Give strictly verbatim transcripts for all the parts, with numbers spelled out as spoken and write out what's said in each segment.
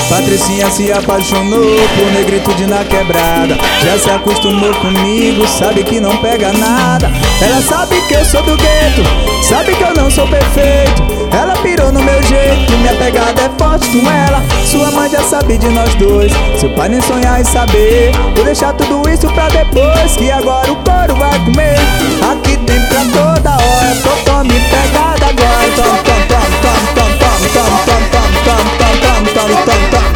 Patricinha se apaixonou por negritude na quebrada. Já se acostumou comigo, sabe que não pega nada. Ela sabe que eu sou do gueto, sabe que eu não sou perfeito. Ela pirou no meu jeito, minha pegada é forte com ela. Sua mãe já sabe de nós dois, seu pai nem sonhar em saber. Vou deixar tudo isso pra depois, que agora o couro vai comer. Aqui tem pra toda hora, tô tome pegada agora. Tom, tom, tom, tom, tom, tom, tom, tom, tom, tom, tom, tom, tom, tom, tom.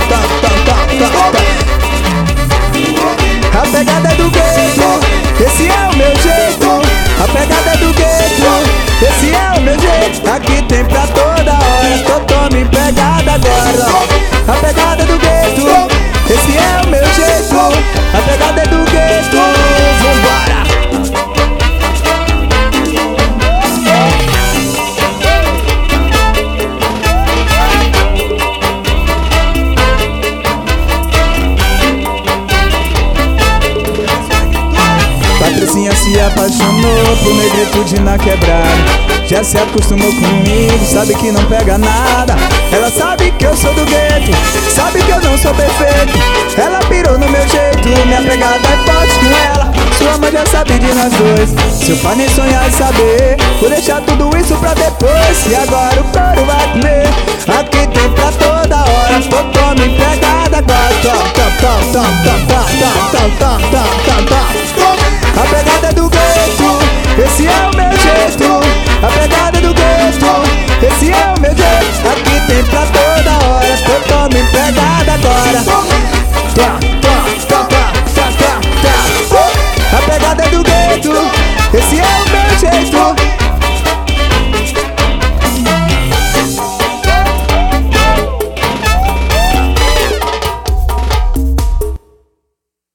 A pegada é do gueto, esse é o meu jeito. A pegada é do gueto, esse é o meu jeito. Aqui tem pra toda hora, tô tome pegada agora. A pegada é do gueto, esse é o meu jeito. A pegada é do gueto, vambora. Patricinha se apaixonou por negritude na quebrada. Já se acostumou comigo, sabe que não pega nada. Ela sabe que eu sou do gueto, sabe que eu não sou perfeito. Ela pirou no meu jeito, minha pegada é forte com ela. Sua mãe já sabe de nós dois, seu pai nem sonhar em saber. Vou deixar tudo isso pra depois, e agora o couro vai comer. Aqui tem pra toda hora, tô tome pegada agora. Tom, tom, tom, tom, tom.